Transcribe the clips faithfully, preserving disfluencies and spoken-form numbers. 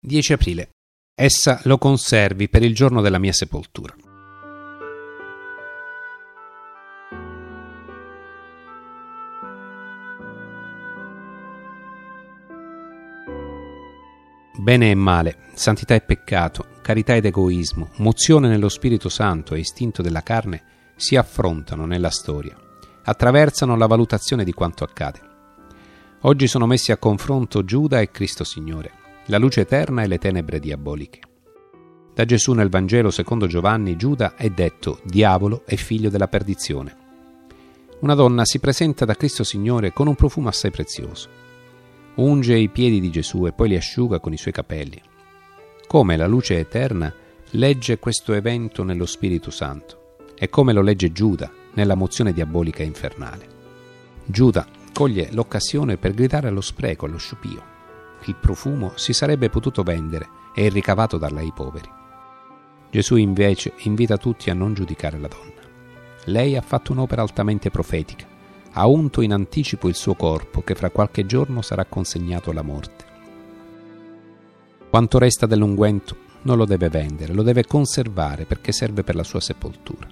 dieci aprile. Essa lo conservi per il giorno della mia sepoltura. Bene e male, santità e peccato, carità ed egoismo, mozione nello Spirito Santo e istinto della carne si affrontano nella storia, attraversano la valutazione di quanto accade. Oggi sono messi a confronto Giuda e Cristo Signore, la luce eterna e le tenebre diaboliche. Da Gesù nel Vangelo secondo Giovanni, Giuda è detto diavolo e figlio della perdizione. Una donna si presenta da Cristo Signore con un profumo assai prezioso. Unge i piedi di Gesù e poi li asciuga con i suoi capelli. Come la luce eterna legge questo evento nello Spirito Santo e come lo legge Giuda nella mozione diabolica e infernale. Giuda coglie l'occasione per gridare allo spreco, allo sciupio. Il profumo si sarebbe potuto vendere e il ricavato darla ai poveri. Gesù invece invita tutti a non giudicare la donna. Lei ha fatto un'opera altamente profetica, ha unto in anticipo il suo corpo che fra qualche giorno sarà consegnato alla morte. Quanto resta dell'unguento non lo deve vendere, lo deve conservare perché serve per la sua sepoltura.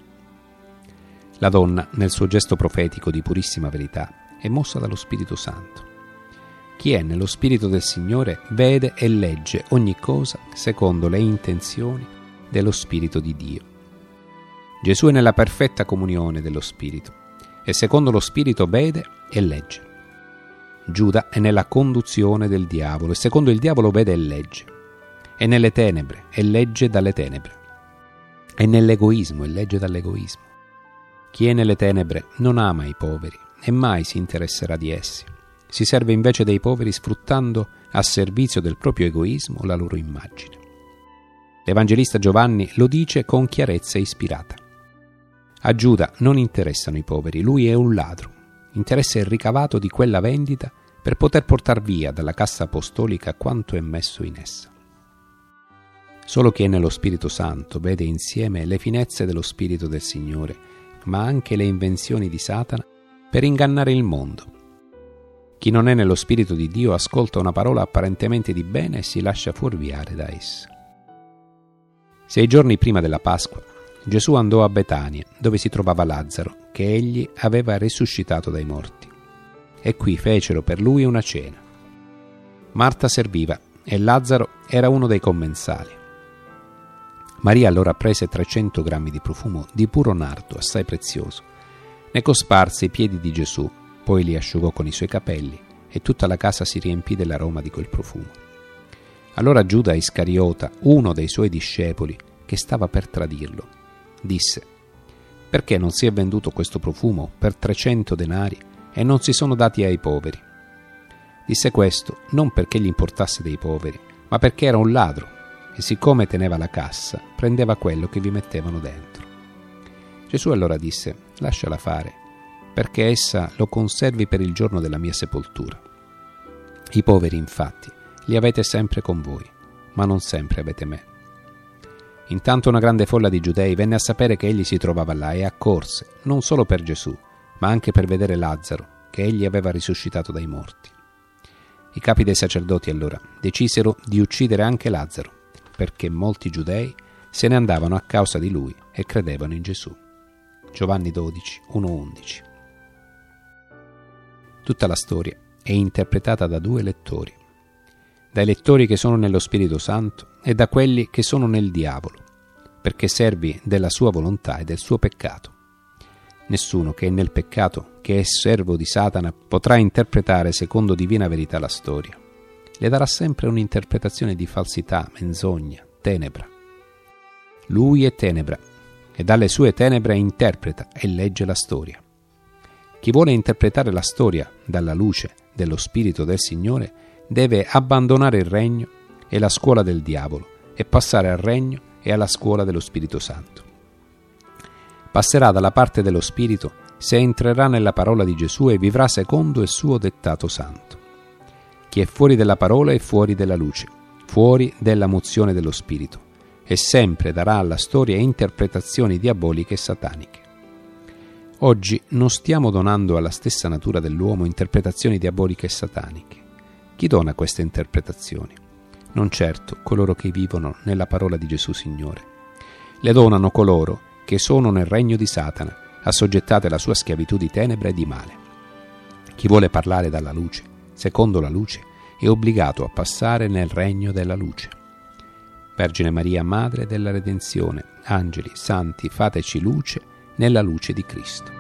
La donna, nel suo gesto profetico di purissima verità, è mossa dallo Spirito Santo. Chi è nello Spirito del Signore vede e legge ogni cosa secondo le intenzioni dello Spirito di Dio. Gesù è nella perfetta comunione dello Spirito e secondo lo Spirito vede e legge. Giuda è nella conduzione del diavolo e secondo il diavolo vede e legge. È nelle tenebre e legge dalle tenebre. È nell'egoismo e legge dall'egoismo. Chi è nelle tenebre non ama i poveri e mai si interesserà di essi. Si serve invece dei poveri sfruttando a servizio del proprio egoismo la loro immagine. L'Evangelista Giovanni lo dice con chiarezza ispirata. A Giuda non interessano i poveri, lui è un ladro. Interessa il ricavato di quella vendita per poter portar via dalla cassa apostolica quanto è messo in essa. Solo chi è nello Spirito Santo vede insieme le finezze dello Spirito del Signore, ma anche le invenzioni di Satana per ingannare il mondo. Chi non è nello Spirito di Dio ascolta una parola apparentemente di bene e si lascia fuorviare da essa. Sei giorni prima della Pasqua, Gesù andò a Betania, dove si trovava Lazzaro, che egli aveva risuscitato dai morti. E qui fecero per lui una cena. Marta serviva e Lazzaro era uno dei commensali. Maria allora prese trecento grammi di profumo di puro nardo, assai prezioso. Ne cosparse i piedi di Gesù, poi li asciugò con i suoi capelli e tutta la casa si riempì dell'aroma di quel profumo. Allora Giuda Iscariota, uno dei suoi discepoli, che stava per tradirlo, disse: «Perché non si è venduto questo profumo per trecento denari e non si sono dati ai poveri?» Disse questo non perché gli importasse dei poveri, ma perché era un ladro e siccome teneva la cassa, prendeva quello che vi mettevano dentro. Gesù allora disse: «Lasciala fare, perché essa lo conservi per il giorno della mia sepoltura. I poveri, infatti, li avete sempre con voi, ma non sempre avete me». Intanto una grande folla di giudei venne a sapere che egli si trovava là e accorse, non solo per Gesù, ma anche per vedere Lazzaro, che egli aveva risuscitato dai morti. I capi dei sacerdoti allora decisero di uccidere anche Lazzaro, perché molti giudei se ne andavano a causa di lui e credevano in Gesù. Giovanni dodici, uno undici. Tutta la storia è interpretata da due lettori, dai lettori che sono nello Spirito Santo e da quelli che sono nel diavolo, perché servi della sua volontà e del suo peccato. Nessuno che è nel peccato, che è servo di Satana, potrà interpretare secondo divina verità la storia. Le darà sempre un'interpretazione di falsità, menzogna, tenebra. Lui è tenebra e dalle sue tenebre interpreta e legge la storia. Chi vuole interpretare la storia dalla luce dello Spirito del Signore deve abbandonare il regno e la scuola del diavolo e passare al regno e alla scuola dello Spirito Santo. Passerà dalla parte dello Spirito se entrerà nella parola di Gesù e vivrà secondo il suo dettato santo. Chi è fuori della parola è fuori della luce, fuori della mozione dello Spirito, e sempre darà alla storia interpretazioni diaboliche e sataniche. Oggi non stiamo donando alla stessa natura dell'uomo interpretazioni diaboliche e sataniche. Chi dona queste interpretazioni? non certo coloro che vivono nella parola di Gesù Signore. Le donano coloro che sono nel regno di Satana, assoggettate alla sua schiavitù di tenebra e di male. Chi vuole parlare dalla luce, secondo la luce, è obbligato a passare nel regno della luce. Vergine Maria, Madre della Redenzione, angeli, santi, fateci luce nella luce di Cristo.